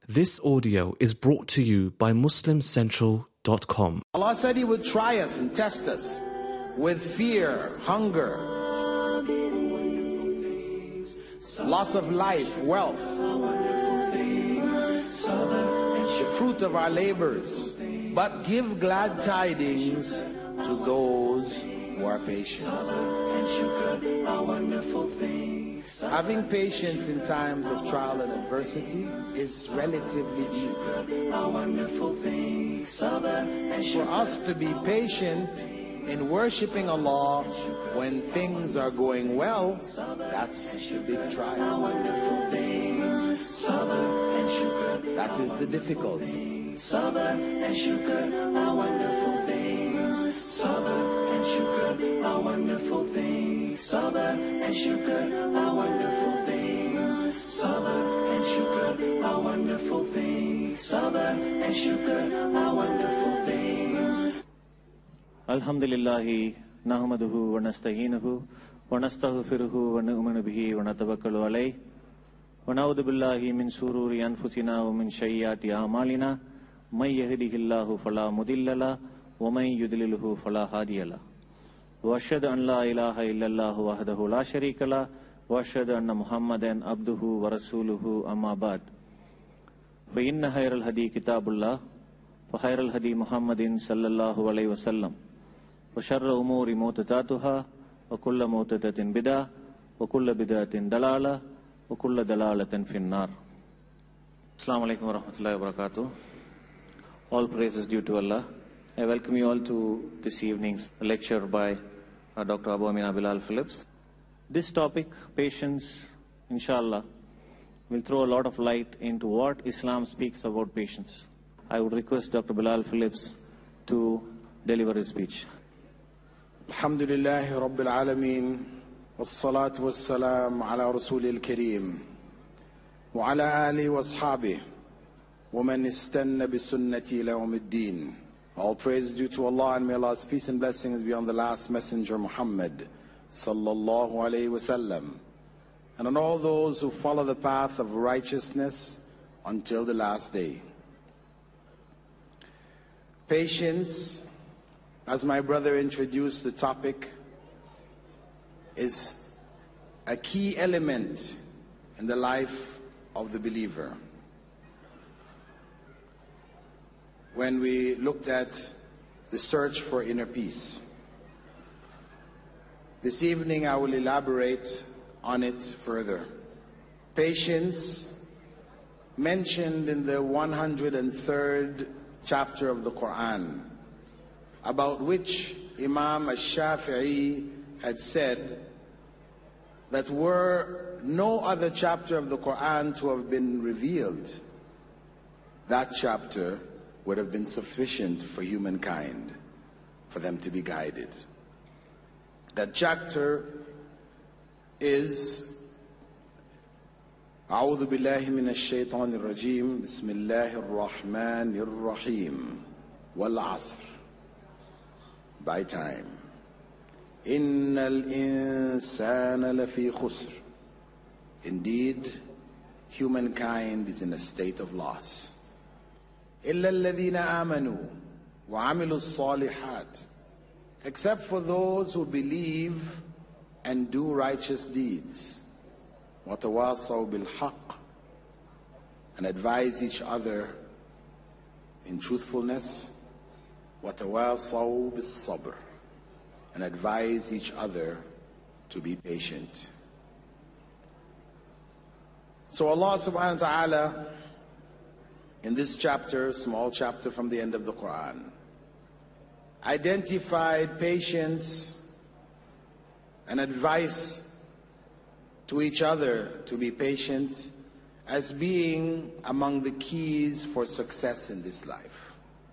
This audio is brought to you by MuslimCentral.com. Allah said He would try us and test us with fear, hunger, loss of life, wealth, the fruit of our labors. But give glad tidings to those who are patient. Having patience in times of trial and adversity is relatively easy. For us to be patient in worshiping Allah when things are going well, that's the big trial. That is the difficulty. Sabr and shukr are wonderful things. Sabr and shukr are wonderful things. Sabr and shukr are wonderful things. Sabr and shukr are wonderful things. Sabr and shukr are wonderful things. Alhamdulillahi nahmaduhu wa nasta'inuhu wa nastaghfiruhu wa nu'minu bihi wa natawakkalu alayhi wa na'udhu billahi min sururi anfusina wa min sayyiati a'malina may yahdihillahu fala mudilla lahu wa may yudlilhu fala hadiya lahu wa ashhadu an la ilaha illallah wahdahu la sharika lahu wa ashhadu anna Muhammadan abduhu wa rasuluhu amma ba'd fa inna khayral hadi kitabullah wa khayral hadi Muhammadin sallallahu alayhi wa sallam wa sharral umuri muhdathatuha wa kullu muhdathatin bid'ah wa kullu bid'atin dalalah wa kullu dalalatin fin nar. Assalamu alaikum wa rahmatullahi wa barakatuh. All praise is due to Allah. I welcome you all to this evening's lecture by Dr. Abu Amina Bilal Phillips. This topic, patience, inshallah, will throw a lot of light into what Islam speaks about patience. I would request Dr. Bilal Phillips to deliver his speech. Alhamdulillahi Rabbil Alameen, wassalatu wassalam ala Rasulil Kareem, wa ala alihi wa ashabihi, wa man istanna bi sunnati ila yawmiddin. All praise due to Allah, and may Allah's peace and blessings be on the last messenger Muhammad sallallahu alayhi wa sallam, and on all those who follow the path of righteousness until the last day. Patience, as my brother introduced the topic, is a key element in the life of the believer. When we looked at the search for inner peace, this evening I will elaborate on it further. Patience, mentioned in the 103rd chapter of the Quran, about which Imam Ash-Shafi'i had said that were no other chapter of the Quran to have been revealed, that chapter would have been sufficient for humankind, for them to be guided. That chapter is أعوذ بالله من الشيطان الرجيم بسم الله الرحمن الرحيم والعصر, by time. إن الإنسان لفي خسر. Indeed, humankind is in a state of loss. إلا الذين آمنوا وعملوا الصالحات, except for those who believe and do righteous deeds. وتواصوا بالحق, and advise each other in truthfulness. وتواصوا بالصبر, and advise each other to be patient. So Allah subhanahu wa ta'ala, in this chapter, small chapter from the end of the Quran, identified patience and advice to each other to be patient as being among the keys for success in this life.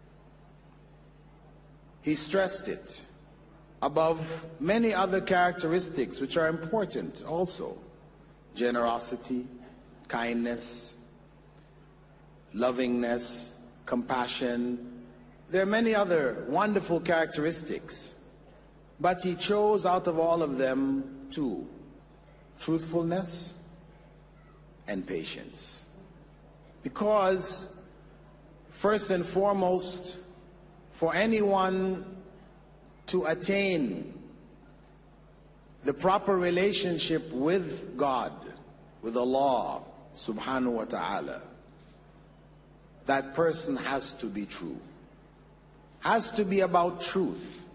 He stressed it above many other characteristics which are important also: generosity, kindness, lovingness, compassion. There are many other wonderful characteristics, but he chose out of all of them two: truthfulness and patience. Because, first and foremost, for anyone to attain the proper relationship with God, with Allah subhanahu wa ta'ala, that person has to be true. Has to be about truth.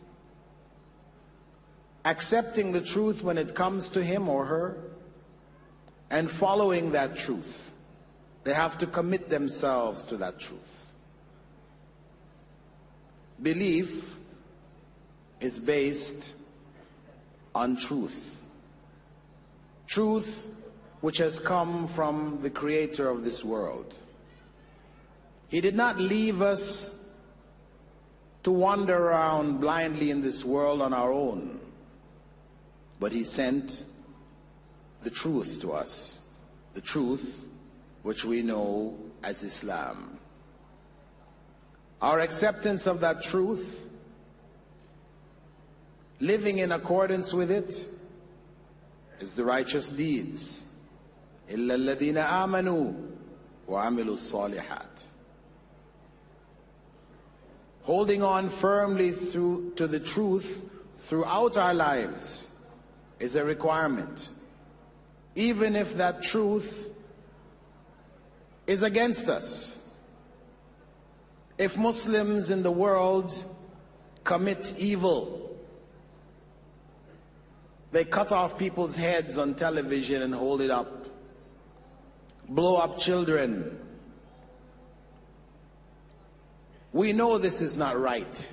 Accepting the truth when it comes to him or her, and following that truth. They have to commit themselves to that truth. Belief is based on truth. Truth which has come from the Creator of this world. He did not leave us to wander around blindly in this world on our own, but He sent the truth to us, the truth which we know as Islam. Our acceptance of that truth, living in accordance with it, is the righteous deeds. إِلَّا الَّذِينَ آمَنُوا وَعَمِلُوا الصَّالِحَاتِ. Holding on firmly to the truth throughout our lives is a requirement, even if that truth is against us. If Muslims in the world commit evil, they cut off people's heads on television and hold it up, blow up children. We know this is not right.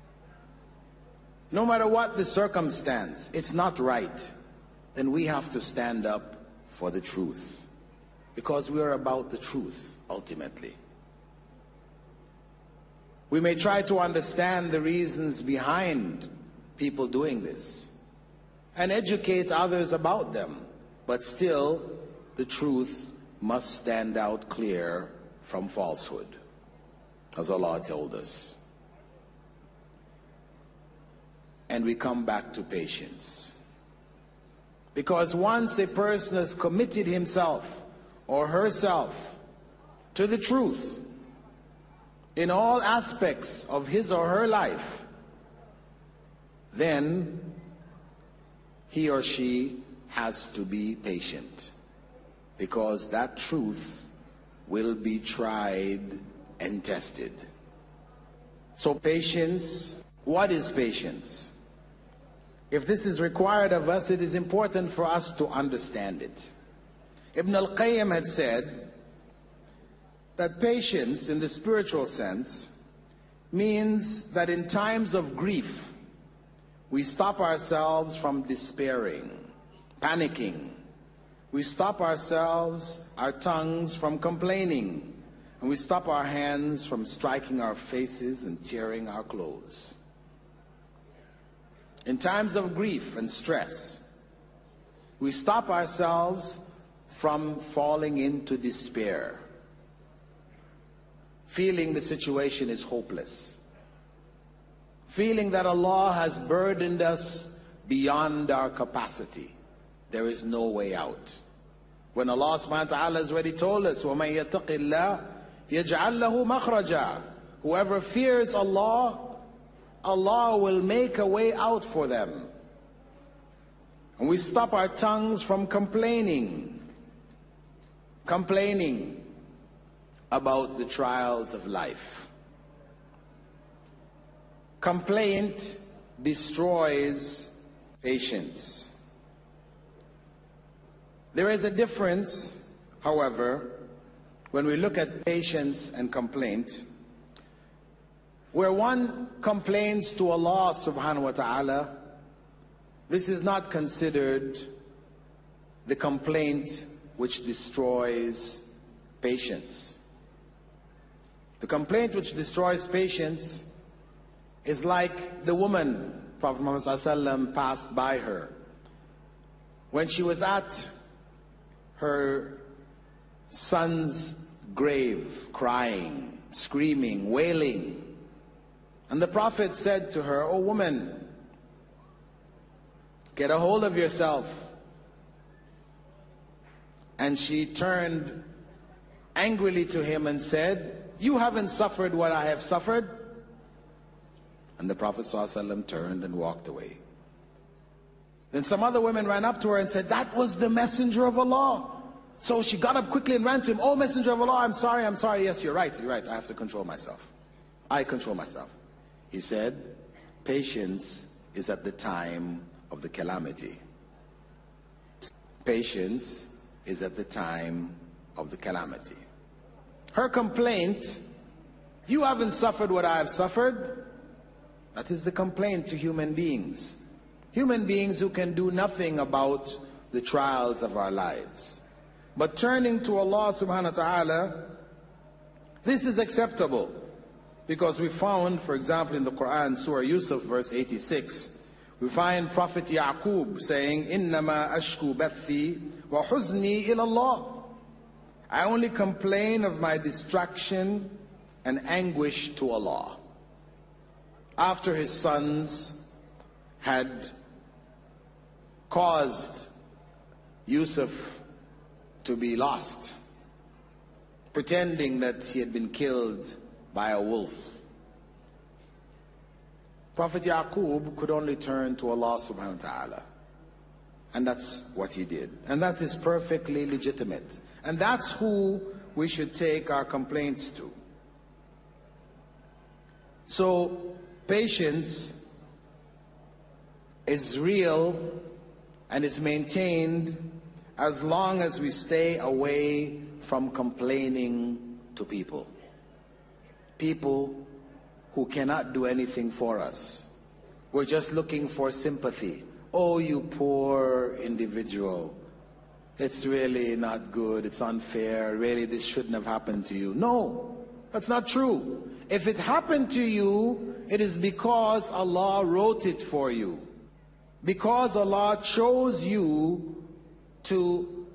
No matter what the circumstance, it's not right. Then we have to stand up for the truth, because we are about the truth ultimately. We may try to understand the reasons behind people doing this and educate others about them, but still the truth must stand out clear from falsehood, as Allah told us. And we come back to patience. Because once a person has committed himself or herself to the truth in all aspects of his or her life, then he or she has to be patient, because that truth will be tried and tested. So patience, what is patience? If this is required of us, it is important for us to understand it. Ibn al-Qayyim had said that patience in the spiritual sense means that in times of grief, we stop ourselves from despairing, panicking. We stop ourselves, our tongues from complaining, and we stop our hands from striking our faces and tearing our clothes. In times of grief and stress, we stop ourselves from falling into despair, feeling the situation is hopeless, feeling that Allah has burdened us beyond our capacity. There is no way out. When Allah subhanahu wa ta'ala has already told us, وَمَن يَتَقِ اللَّهِ يَجْعَلْ لَهُ مَخْرَجًا. Whoever fears Allah, Allah will make a way out for them. And we stop our tongues from complaining about the trials of life. Complaint destroys patience. There is a difference, however, when we look at patience and complaint. Where one complains to Allah subhanahu wa ta'ala, this is not considered the complaint which destroys patience. The complaint which destroys patience is like the woman Prophet Muhammad ﷺ passed by her when she was at her son's grave, crying, screaming, wailing. And the Prophet said to her, "O woman, get a hold of yourself." And she turned angrily to him and said, "You haven't suffered what I have suffered." And the Prophet ﷺ turned and walked away. Then some other women ran up to her and said, "That was the Messenger of Allah." So she got up quickly and ran to him. "Oh, Messenger of Allah, I'm sorry. Yes, you're right. I have to control myself. I control myself." He said, patience is at the time of the calamity. Patience is at the time of the calamity. Her complaint, "You haven't suffered what I have suffered," that is the complaint to human beings. Human beings who can do nothing about the trials of our lives. But turning to Allah subhanahu wa ta'ala, this is acceptable. Because we found, for example, in the Quran, Surah Yusuf, verse 86, we find Prophet Yaqub saying, "Innama ashku bathi wa huzni ila Allah." I only complain of my distraction and anguish to Allah. After his sons had caused Yusuf to be lost, pretending that he had been killed by a wolf, Prophet Yaqub could only turn to Allah subhanahu wa ta'ala. And that's what he did. And that is perfectly legitimate. And that's who we should take our complaints to. So, patience is real and is maintained as long as we stay away from complaining to people. People who cannot do anything for us. We're just looking for sympathy. "Oh, you poor individual. It's really not good. It's unfair. Really, this shouldn't have happened to you." No, that's not true. If it happened to you, it is because Allah wrote it for you. Because Allah chose you to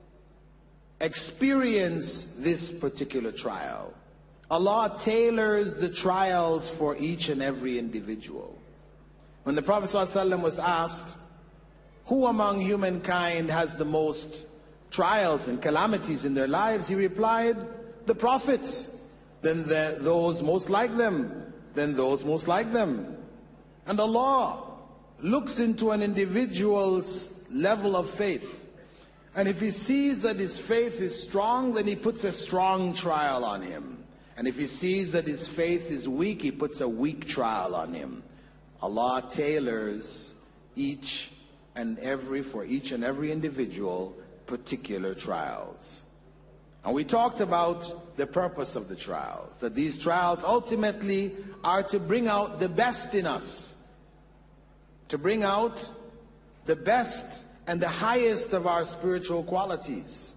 experience this particular trial. Allah tailors the trials for each and every individual. When the Prophet ﷺ was asked, who among humankind has the most trials and calamities in their lives, he replied, the prophets, then those most like them, then those most like them. And Allah looks into an individual's level of faith. And if he sees that his faith is strong, then he puts a strong trial on him. And if he sees that his faith is weak, he puts a weak trial on him. Allah tailors for each and every individual particular trials. And we talked about the purpose of the trials, that these trials ultimately are to bring out the best in us, to bring out the best and the highest of our spiritual qualities.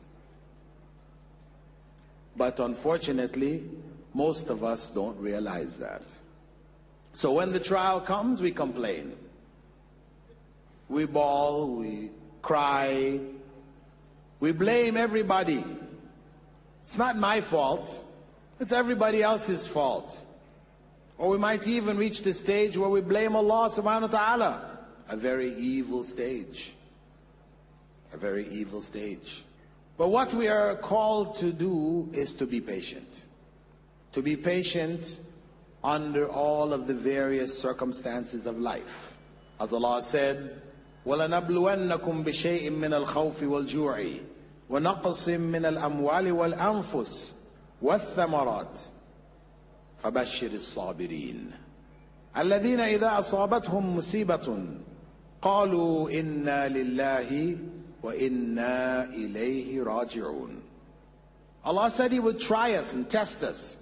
But unfortunately, most of us don't realize that. So when the trial comes, we complain. We bawl, we cry, we blame everybody. It's not my fault, it's everybody else's fault. Or we might even reach the stage where we blame Allah subhanahu wa ta'ala. A very evil stage. A very evil stage. But what we are called to do is to be patient. To be patient under all of the various circumstances of life. As Allah said, وَلَنَبْلُوَنَّكُمْ بِشَيْءٍ مِّنَ الْخَوْفِ وَالْجُوعِ وَنَقْصٍ مِّنَ الْأَمْوَالِ وَالْأَنفُسِ وَالثَّمَرَاتِ فَبَشِّرِ الصَّابِرِينَ الَّذِينَ إِذَا أَصَابَتْهُمْ مُصِيبَةٌ قَالُوا إِنَّا لِلَّهِ وَإِنَّا إِلَيْهِ رَاجِعُونَ. Allah said He would try us and test us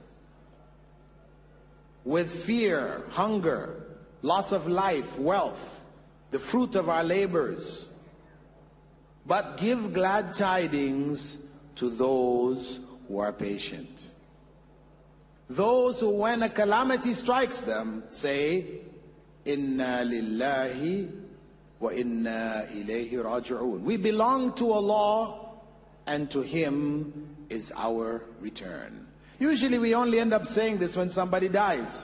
with fear, hunger, loss of life, wealth, the fruit of our labors. But give glad tidings to those who are patient. Those who, when a calamity strikes them, say, Inna lillahi wa inna ilayhi raji'un. We belong to Allah, and to Him is our return. Usually we only end up saying this when somebody dies.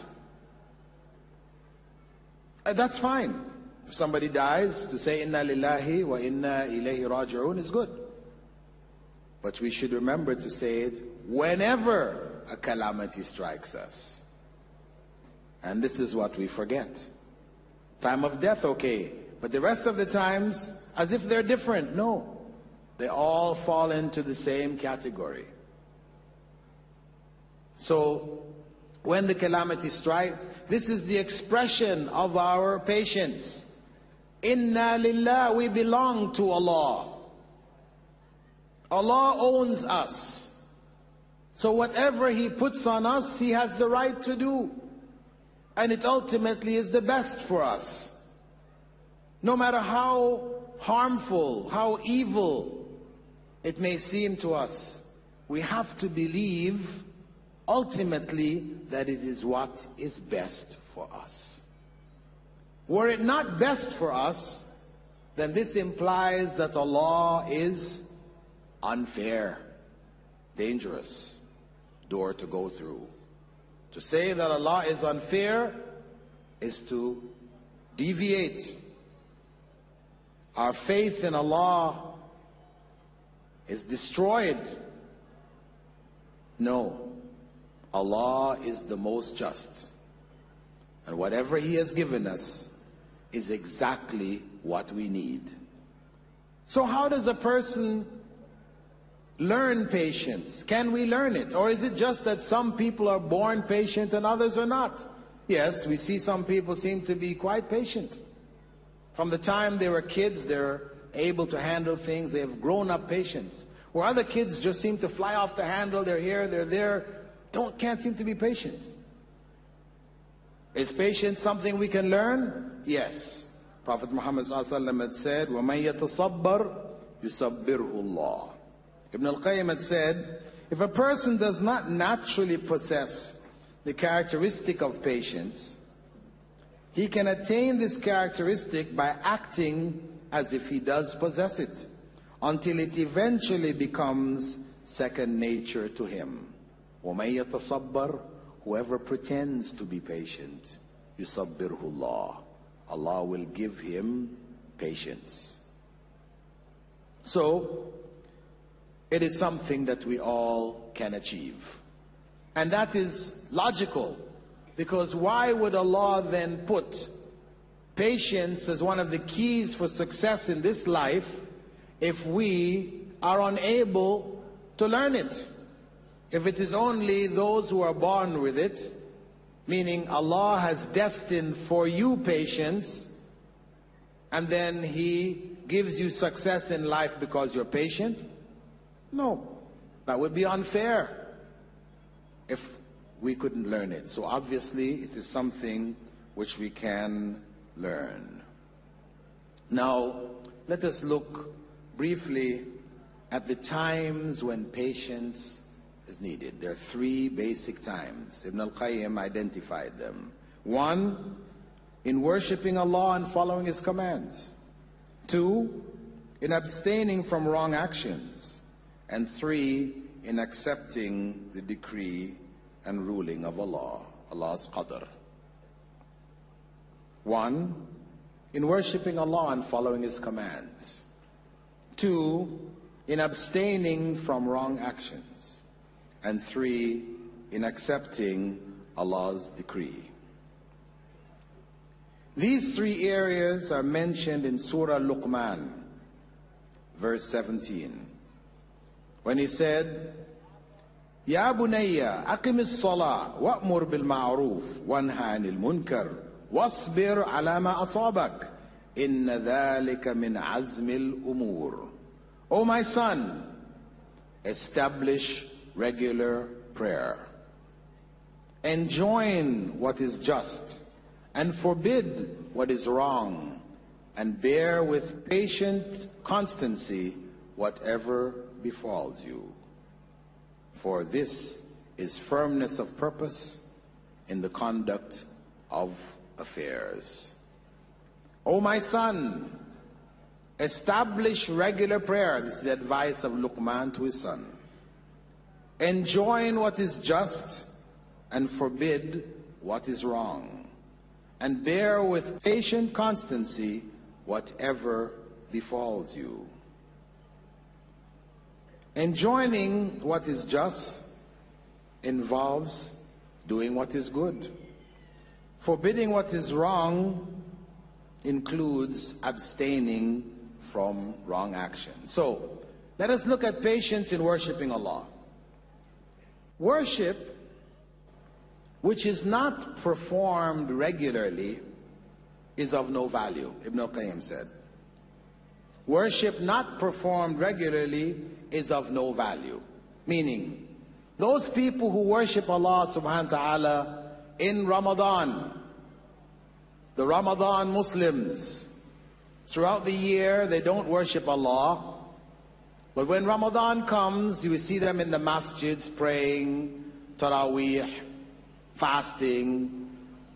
That's fine. If somebody dies, to say Inna lillahi wa inna ilayhi raji'un is good. But we should remember to say it whenever a calamity strikes us. And this is what we forget. Time of death, okay. But the rest of the times, as if they're different. No. They all fall into the same category. So, when the calamity strikes, this is the expression of our patience. Inna lillah, we belong to Allah. Allah owns us. So whatever He puts on us, He has the right to do. And it ultimately is the best for us. No matter how harmful, how evil it may seem to us, we have to believe ultimately that it is what is best for us. Were it not best for us, then this implies that Allah is unfair, dangerous door to go through. To say that Allah is unfair is to deviate. Our faith in Allah is destroyed. No, Allah is the most just. And whatever He has given us is exactly what we need. So how does a person learn patience? Can we learn it? Or is it just that some people are born patient and others are not? Yes, we see some people seem to be quite patient. From the time they were kids, they're able to handle things. They have grown up patient. Where other kids just seem to fly off the handle. They're here, they're there. Can't seem to be patient. Is patience something we can learn? Yes. Prophet Muhammad ﷺ had said, وَمَنْ يَتَصَبَّرْ يُصَبِّرْهُ اللَّهُ. Ibn al-Qayyim had said, if a person does not naturally possess the characteristic of patience, he can attain this characteristic by acting as if he does possess it, until it eventually becomes second nature to him. وَمَنْ يَتَصَبَّرْ, whoever pretends to be patient, يُصَبِّرْهُ اللَّهُ, Allah will give him patience. So, it is something that we all can achieve. And that is logical, because why would Allah then put patience as one of the keys for success in this life if we are unable to learn it? If it is only those who are born with it, meaning Allah has destined for you patience, and then He gives you success in life because you're patient? No, that would be unfair if we couldn't learn it. So obviously it is something which we can learn. Now, let us look briefly at the times when patience is needed. There are three basic times. Ibn al-Qayyim identified them. 1, in worshiping Allah and following His commands. 2, in abstaining from wrong actions. And 3, in accepting the decree and ruling of Allah, Allah's qadr. 1, in worshiping Allah and following His commands. 2, in abstaining from wrong actions. And 3, in accepting Allah's decree. These 3 areas are mentioned in Surah Luqman, verse 17. When He said, Ya bunayya, aqim as-salah, wa'mur bil-ma'ruf, wanha 'anil munkar, wasbir 'ala ma asabak, inna dhalika min 'azmil umur. O my son, establish regular prayer, enjoin what is just, and forbid what is wrong, and bear with patient constancy whatever befalls you. For this is firmness of purpose in the conduct of affairs. O my son, establish regular prayer. This is the advice of Luqman to his son. Enjoin what is just and forbid what is wrong, and bear with patient constancy whatever befalls you. Enjoining what is just involves doing what is good. Forbidding what is wrong includes abstaining from wrong action. So, let us look at patience in worshiping Allah. Worship, which is not performed regularly, is of no value, Ibn al-Qayyim said. Worship not performed regularly is of no value. Meaning, those people who worship Allah subhanahu wa ta'ala in Ramadan, the Ramadan Muslims, throughout the year they don't worship Allah, but when Ramadan comes, you will see them in the masjids praying, Taraweeh, fasting.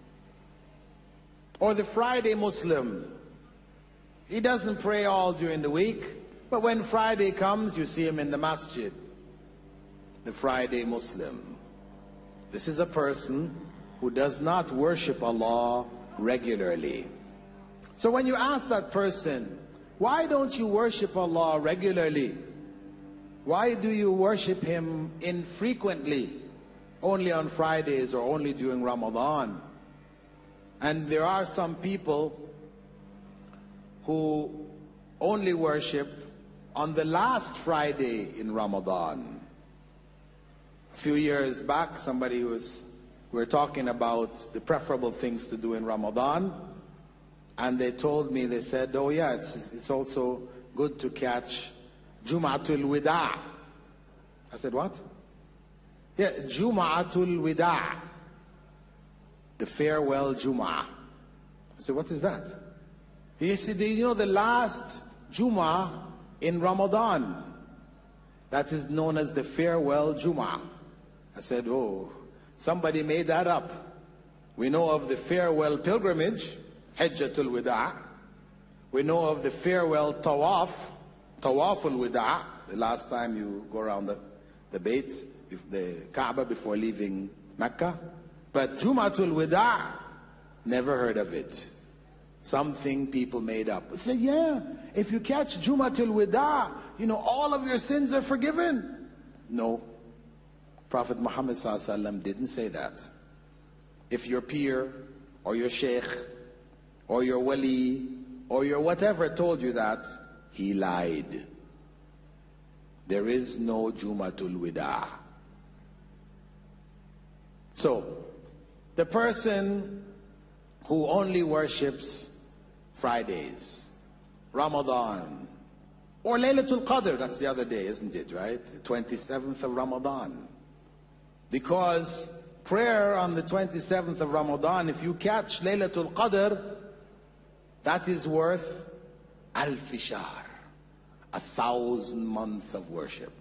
Or the Friday Muslim, he doesn't pray all during the week, but when Friday comes, you see him in the masjid. The Friday Muslim. This is a person who does not worship Allah regularly. So when you ask that person, why don't you worship Allah regularly? Why do you worship Him infrequently, only on Fridays or only during Ramadan? And there are some people who only worship on the last Friday in Ramadan. A few years back, we were talking about the preferable things to do in Ramadan, and they told me, they said, oh yeah, it's also good to catch Jum'atul Wida'. I said, what? Yeah, Jum'atul Wida', the farewell Jum'ah. I said, what is that? He said, you know, the last Jum'ah in Ramadan, that is known as the farewell Jum'ah. I said, oh, somebody made that up. We know of the farewell pilgrimage, Hajjatul Wida'. We know of the farewell Tawaf, Tawaful Wida', the last time you go around the Bayt, the Kaaba before leaving Mecca. But Jum'atul Wida', never heard of it. Something people made up. I said, yeah, if you catch Jum'atul Wida', you know, all of your sins are forgiven. No. Prophet Muhammad ﷺ didn't say that. If your peer, or your sheikh, or your wali, or your whatever told you that, he lied. There is no Jum'atul Wida'. So, the person who only worships Fridays, Ramadan, or Laylatul Qadr, that's the other day, isn't it, right? The 27th of Ramadan. Because prayer on the 27th of Ramadan, if you catch Laylatul Qadr, that is worth alf shahr, 1,000 months of worship.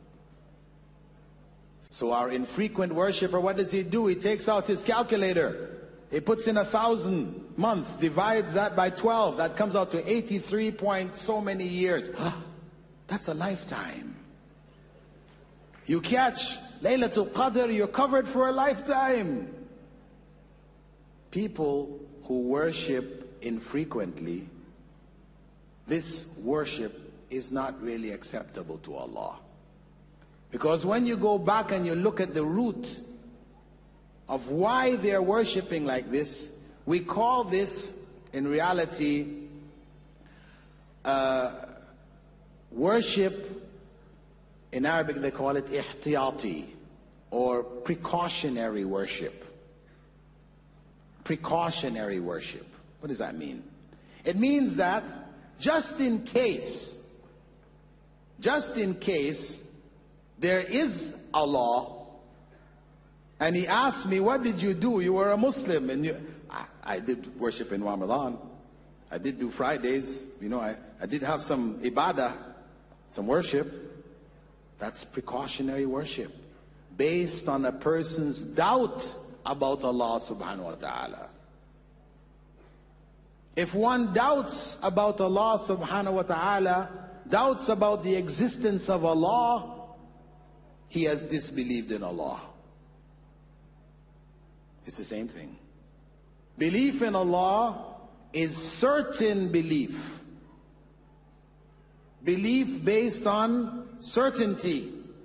So our infrequent worshipper, what does he do? He takes out his calculator. He puts in 1,000 months, divides that by 12. That comes out to 83 point so many years. That's a lifetime. You catch Laylatul Qadr, you're covered for a lifetime. People who worship infrequently, this worship is not really acceptable to Allah. Because when you go back and you look at the root of why they're worshiping like this, we call this, in reality, worship. In Arabic they call it ihtiyati, or precautionary worship. Precautionary worship. What does that mean? It means that just in case there is Allah, and He asked me, what did you do? You were a Muslim, and I did worship in Ramadan. I did do Fridays. You know, I did have some ibadah, some worship. That's precautionary worship, based on a person's doubt about Allah subhanahu wa ta'ala. If one doubts about Allah subhanahu wa ta'ala, doubts about the existence of Allah, he has disbelieved in Allah. It's the same thing. Belief in Allah is certain belief. Belief based on certainty.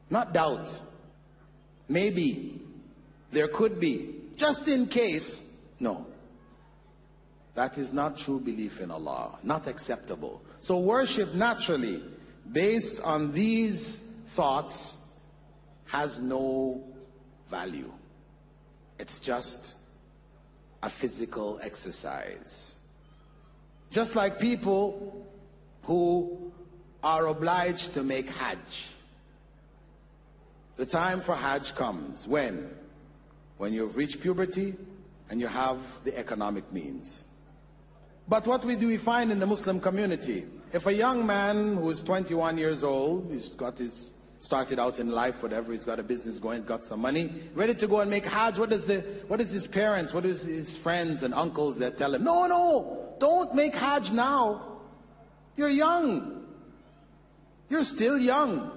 Not doubt. Maybe. There could be. Just in case. No. That is not true belief in Allah. Not acceptable. So worship naturally, based on these thoughts, has no value. It's just a physical exercise. Just like people who are obliged to make Hajj. The time for Hajj comes. When? When you've reached puberty and you have the economic means. But what do we find in the Muslim community? If a young man who is 21 years old, started out in life, whatever, he's got a business going, he's got some money, ready to go and make Hajj, what is his parents, what is his friends and uncles that tell him, no, don't make Hajj now. You're young. You're still young.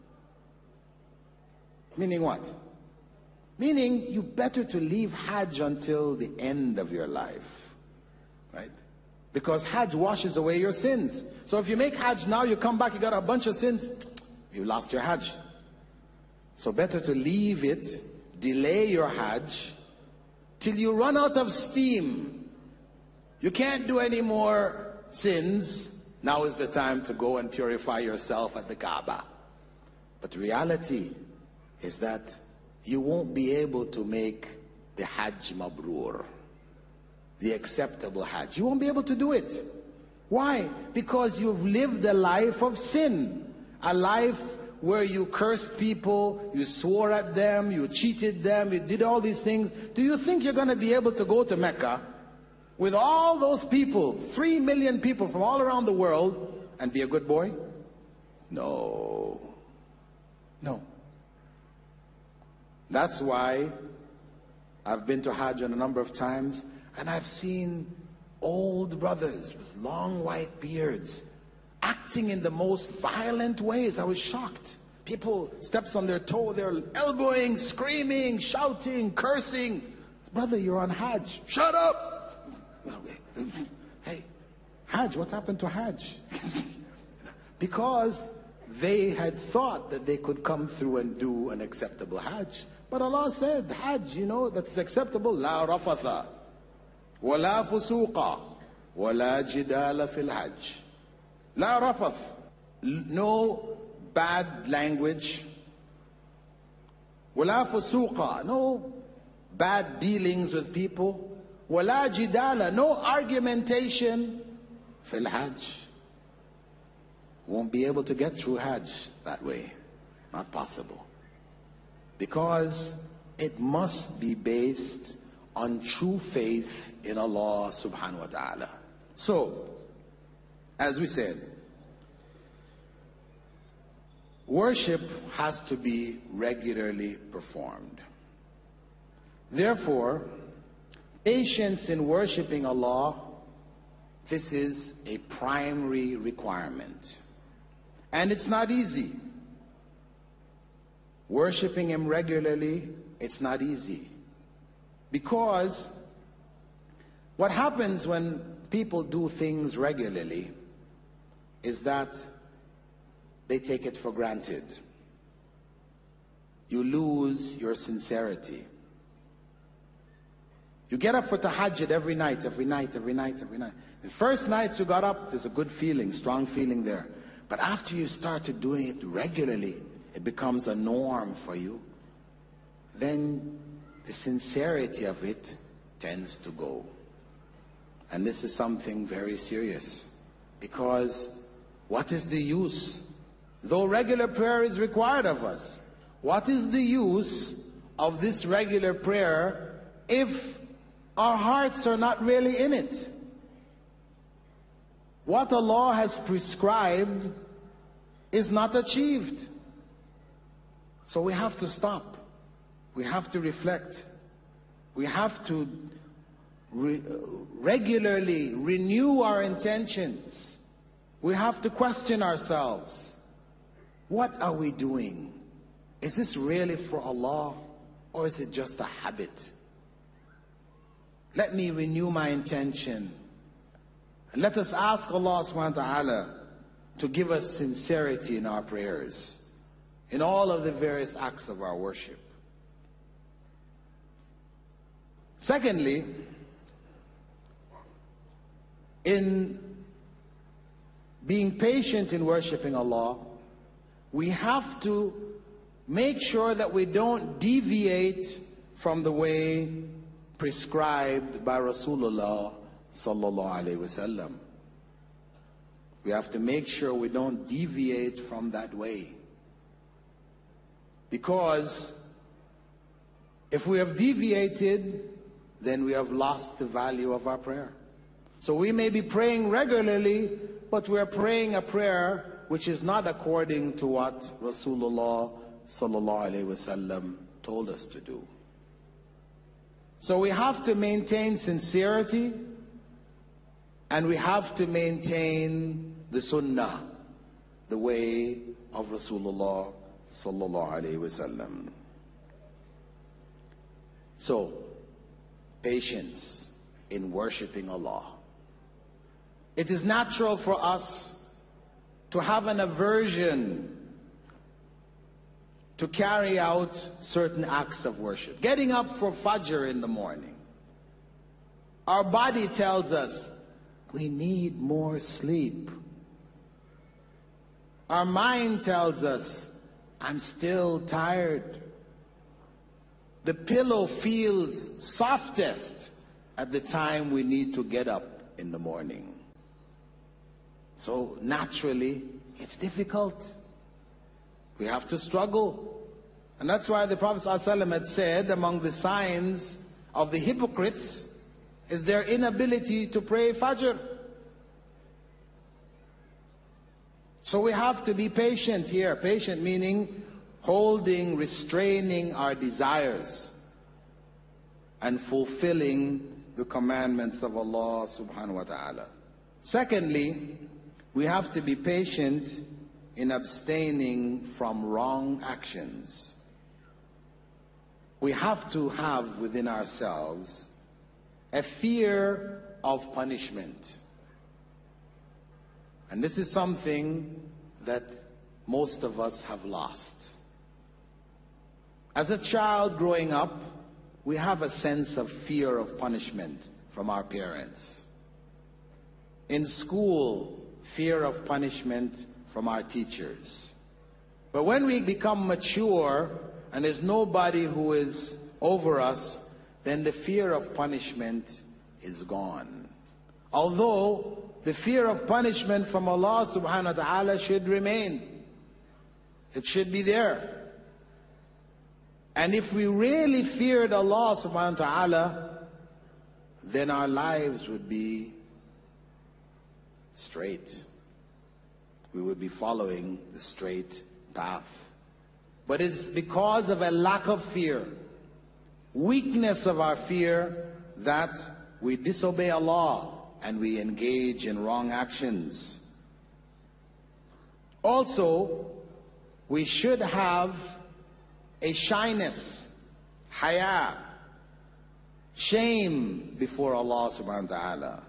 Meaning what? Meaning you better to leave Hajj until the end of your life. Right? Because Hajj washes away your sins. So if you make Hajj now, you come back, you got a bunch of sins, you lost your Hajj. So better to leave it, delay your Hajj, till you run out of steam. You can't do any more sins. Now is the time to go and purify yourself at the Kaaba. But reality is that you won't be able to make the Hajj Mabrur, the acceptable Hajj. You won't be able to do it. Why? Because you've lived a life of sin. A life where you cursed people, you swore at them, you cheated them, you did all these things. Do you think you're going to be able to go to Mecca with all those people, 3 million people from all around the world, and be a good boy? No. No. That's why I've been to Hajj a number of times, and I've seen old brothers with long white beards acting in the most violent ways. I was shocked. People steps on their toe, they're elbowing, screaming, shouting, cursing. Brother, you're on Hajj. Shut up! Hey, Hajj, what happened to Hajj? Because they had thought that they could come through and do an acceptable Hajj. But Allah said, Hajj, that's acceptable. La rafatha, wa la fusuqa, wa la jidala fil Hajj. La rafath, no bad language. Wa la fusuqa, no bad dealings with people. Wa la jidala, no argumentation fil Hajj. Won't be able to get through Hajj that way. Not possible. Because it must be based on true faith in Allah subhanahu wa ta'ala. So, as we said, worship has to be regularly performed. Therefore, patience in worshiping Allah, this is a primary requirement. And it's not easy. Worshipping Him regularly, it's not easy. Because what happens when people do things regularly is that they take it for granted. You lose your sincerity. You get up for tahajjud every night. The first nights you got up, there's a good feeling, strong feeling there. But after you started doing it regularly, it becomes a norm for you. Then the sincerity of it tends to go. And this is something very serious. Because what is the use? Though regular prayer is required of us, what is the use of this regular prayer if our hearts are not really in it? What Allah has prescribed is not achieved. So we have to stop. We have to reflect. We have to regularly renew our intentions. We have to question ourselves. What are we doing? Is this really for Allah, or is it just a habit? Let me renew my intention. And let us ask Allah subhanahu wa ta'ala to give us sincerity in our prayers. in all of the various acts of our worship. Secondly, in being patient in worshiping Allah, we have to make sure that we don't deviate from the way prescribed by Rasulullah sallallahu alaihi wasallam. We have to make sure we don't deviate from that way. Because if we have deviated, then we have lost the value of our prayer. So we may be praying regularly, but we are praying a prayer which is not according to what Rasulullah sallallahu alaihi wasallam told us to do. So we have to maintain sincerity, and we have to maintain the sunnah, the way of Rasulullah sallallahu alaihi wasallam. So, patience in worshiping Allah. It is natural for us to have an aversion to carry out certain acts of worship. Getting up for Fajr in the morning. Our body tells us we need more sleep. Our mind tells us, I'm still tired. The pillow feels softest at the time we need to get up in the morning. So naturally, it's difficult. We have to struggle. And that's why the Prophet ﷺ had said, among the signs of the hypocrites is their inability to pray Fajr. So we have to be patient here. Patient meaning holding, restraining our desires and fulfilling the commandments of Allah subhanahu wa ta'ala. Secondly, we have to be patient in abstaining from wrong actions. We have to have within ourselves a fear of punishment. And this is something that most of us have lost. As a child growing up, we have a sense of fear of punishment from our parents. In school, fear of punishment from our teachers. But when we become mature and there's nobody who is over us, then the fear of punishment is gone. Although the fear of punishment from Allah subhanahu wa ta'ala should remain. It should be there. And if we really feared Allah subhanahu wa ta'ala, then our lives would be straight. We would be following the straight path. But it's because of a lack of fear, weakness of our fear, that we disobey Allah and we engage in wrong actions. Also, we should have a shyness, haya, shame before Allah subhanahu wa ta'ala.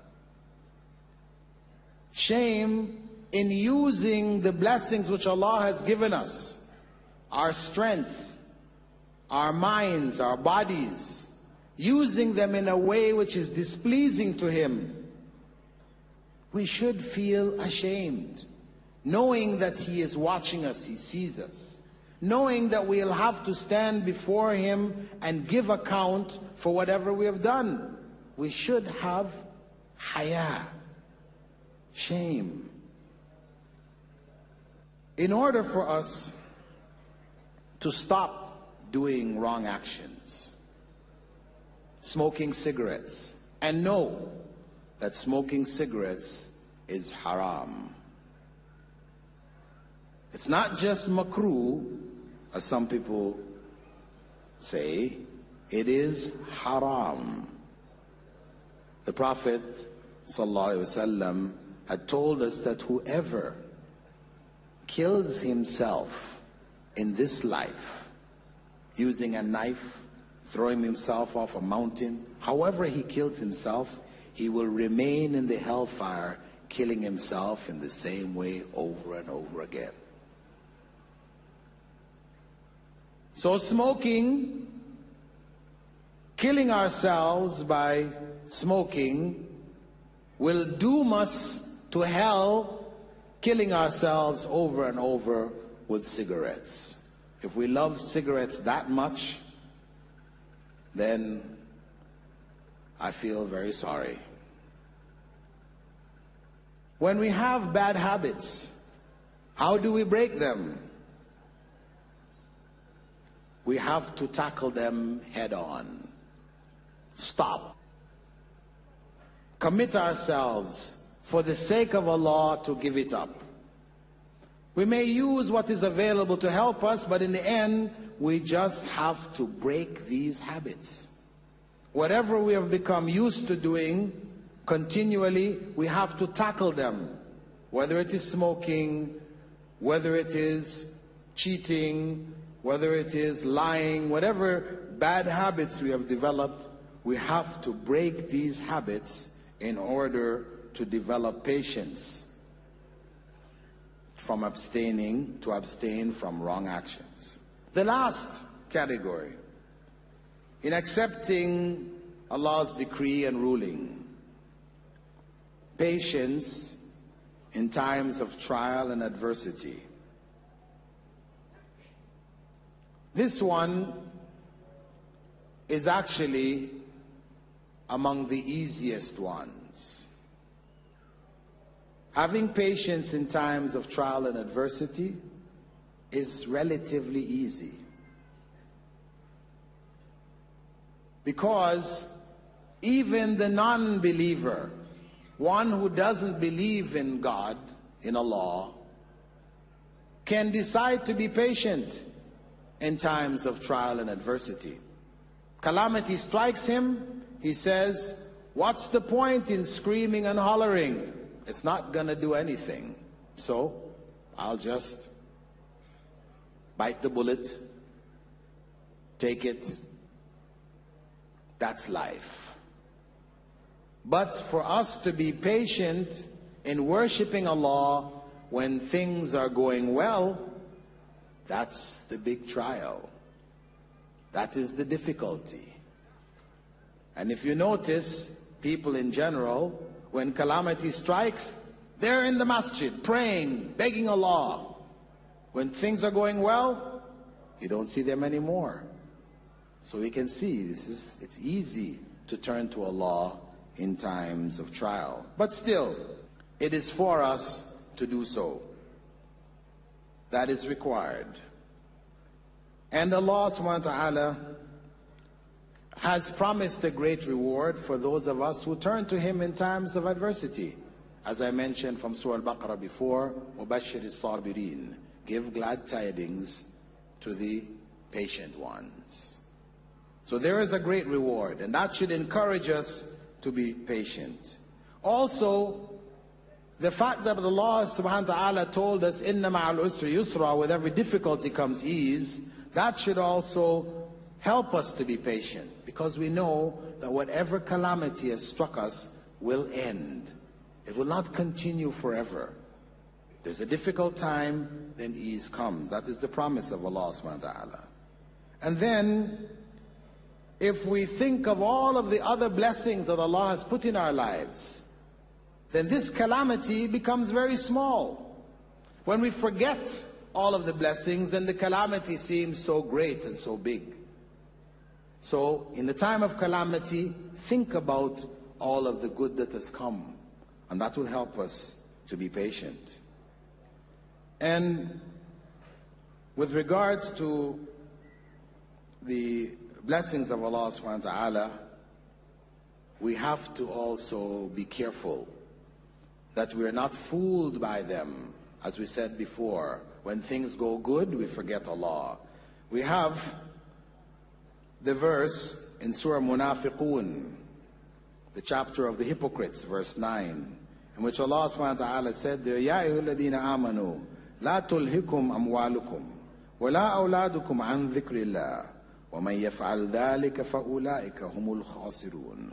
Shame in using the blessings which Allah has given us, our strength, our minds, our bodies, using them in a way which is displeasing to Him. We should feel ashamed, knowing that He is watching us, He sees us, knowing that we'll have to stand before Him and give account for whatever we have done. We should have haya, shame. In order for us to stop doing wrong actions, smoking cigarettes, and know that smoking cigarettes is haram. It's not just makruh, as some people say, it is haram. The Prophet ﷺ had told us that whoever kills himself in this life, using a knife, throwing himself off a mountain, however he kills himself, he will remain in the hellfire, killing himself in the same way over and over again. So smoking, killing ourselves by smoking, will doom us to hell, killing ourselves over and over with cigarettes. If we love cigarettes that much, then I feel very sorry. When we have bad habits, how do we break them? We have to tackle them head on. Stop. Commit ourselves for the sake of Allah to give it up. We may use what is available to help us, but in the end, we just have to break these habits. Whatever we have become used to doing continually, we have to tackle them. Whether it is smoking, whether it is cheating, whether it is lying, whatever bad habits we have developed, we have to break these habits in order to develop patience from abstaining to abstain from wrong actions. The last category, in accepting Allah's decree and ruling, patience in times of trial and adversity. This one is actually among the easiest ones. Having patience in times of trial and adversity is relatively easy. Because even the non-believer, one who doesn't believe in God, in Allah, can decide to be patient in times of trial and adversity. Calamity strikes him, he says, what's the point in screaming and hollering? It's not going to do anything. So I'll just bite the bullet, take it. That's life. But for us to be patient in worshiping Allah when things are going well, that's the big trial. That is the difficulty. And if you notice, people in general, when calamity strikes, they're in the masjid, praying, begging Allah. When things are going well, you don't see them anymore. So we can see it's easy to turn to Allah in times of trial. But still, it is for us to do so. That is required. And Allah subhanahu wa ta'ala has promised a great reward for those of us who turn to Him in times of adversity. As I mentioned from Surah Al-Baqarah before, وَبَشِّرِ الصَّابِرِينَ, give glad tidings to the patient ones. So there is a great reward, and that should encourage us to be patient. Also, the fact that Allah subhanahu wa ta'ala told us, إِنَّ مَعَ الْعُسْرِ يُسْرًا, with every difficulty comes ease, that should also help us to be patient, because we know that whatever calamity has struck us will end. It will not continue forever. There's a difficult time, then ease comes. That is the promise of Allah subhanahu wa ta'ala. And then, if we think of all of the other blessings that Allah has put in our lives, then this calamity becomes very small. When we forget all of the blessings, then the calamity seems so great and so big. So, in the time of calamity, think about all of the good that has come, and that will help us to be patient. And with regards to the blessings of Allah subhanahu wa ta'ala, we have to also be careful that we are not fooled by them. As we said before, when things go good, we forget Allah. We have the verse in Surah Munafiqun, the chapter of the hypocrites, verse 9, in which Allah subhanahu wa ta'ala said there, Ya ayyuhalladhina amanu, la tulhikum amwalukum, wa la awladukum an dhikrillah, wa man yaf'al dhalika fa ulaika humul khasirun.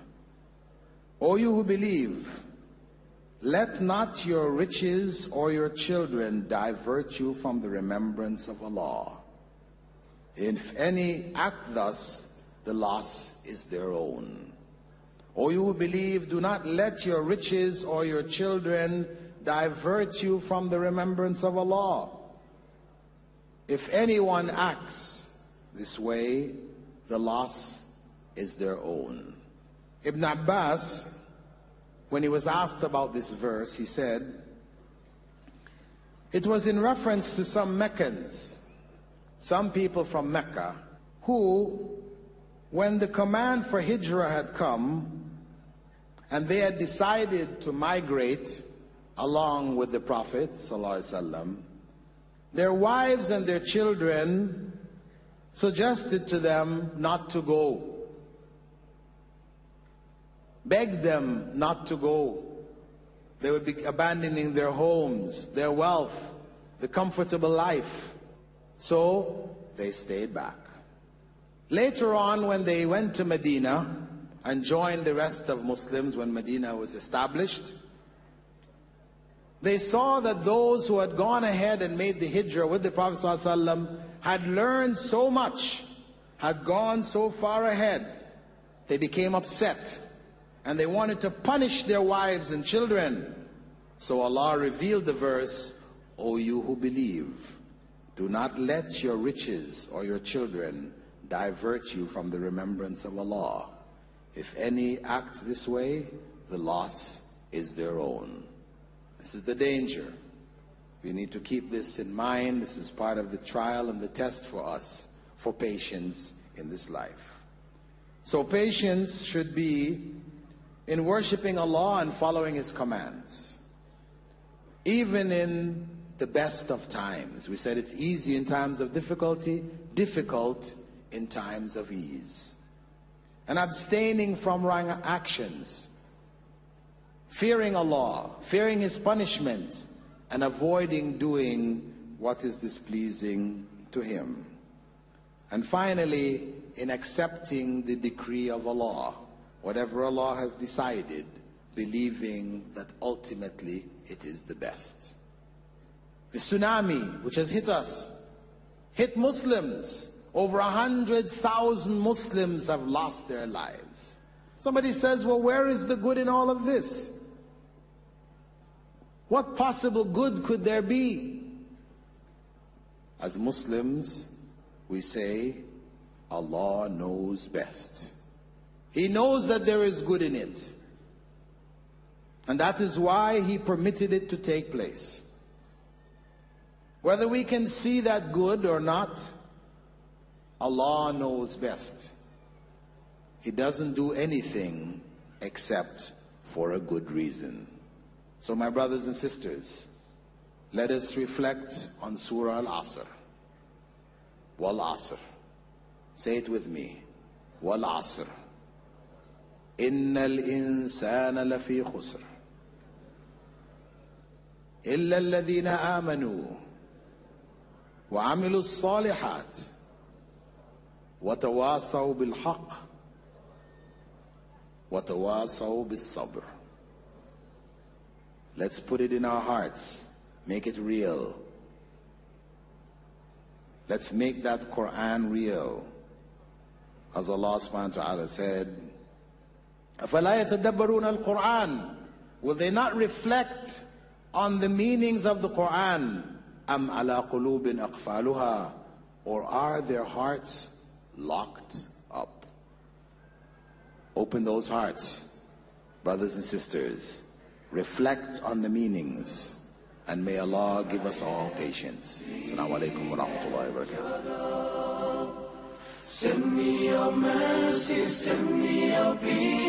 O you who believe, let not your riches or your children divert you from the remembrance of Allah. If any act thus, the loss is their own. O you who believe, do not let your riches or your children divert you from the remembrance of Allah. If anyone acts this way, the loss is their own. Ibn Abbas, when he was asked about this verse, he said, it was in reference to some Meccans, some people from Mecca, who, when the command for Hijrah had come, and they had decided to migrate along with the Prophet ﷺ, their wives and their children suggested to them not to go, begged them not to go. They would be abandoning their homes, their wealth, the comfortable life. So they stayed back. Later on, when they went to Medina and joined the rest of Muslims when Medina was established, they saw that those who had gone ahead and made the Hijrah with the Prophet ﷺ had learned so much, had gone so far ahead. They became upset and they wanted to punish their wives and children. So Allah revealed the verse, O you who believe, do not let your riches or your children divert you from the remembrance of Allah. If any act this way, the loss is their own. This is the danger. We need to keep this in mind. This is part of the trial and the test for us for patience in this life. So patience should be in worshiping Allah and following His commands. Even in the best of times. We said it's easy in times of difficulty, difficult in times of ease. And abstaining from wrong actions, fearing Allah, fearing His punishment, and avoiding doing what is displeasing to Him. And finally, in accepting the decree of Allah, whatever Allah has decided, believing that ultimately it is the best. The tsunami which has hit us, hit Muslims. Over 100,000 Muslims have lost their lives. Somebody says, well, where is the good in all of this? What possible good could there be? As Muslims, we say, Allah knows best. He knows that there is good in it. And that is why He permitted it to take place. Whether we can see that good or not, Allah knows best. He doesn't do anything except for a good reason. So my brothers and sisters, let us reflect on Surah Al-Asr. Wal-Asr. Say it with me. Wal-Asr. Innal insana lafi khusr. Illa alladhina amanu wa amilu s-salihat wa tawasaw bil-haqq wa tawasaw bis-sabr. Let's put it in our hearts. Make it real. Let's make that Quran real. As Allah subhanahu wa ta'ala said, أَفَلَا يَتَدَبَّرُونَ الْقُرْآنَ. Will they not reflect on the meanings of the Quran? أَمْ عَلَى قُلُوبٍ أَقْفَالُهَا. Or are their hearts locked up? Open those hearts, brothers and sisters. Reflect on the meanings, and may Allah give us all patience. Assalamu alaikum wa rahmatullahi wa barakatuh. Send me your mercy, send me your peace.